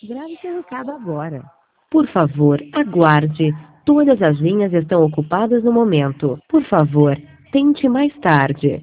Grave seu recado agora. Por favor, aguarde. Todas as linhas estão ocupadas no momento. Por favor, tente mais tarde.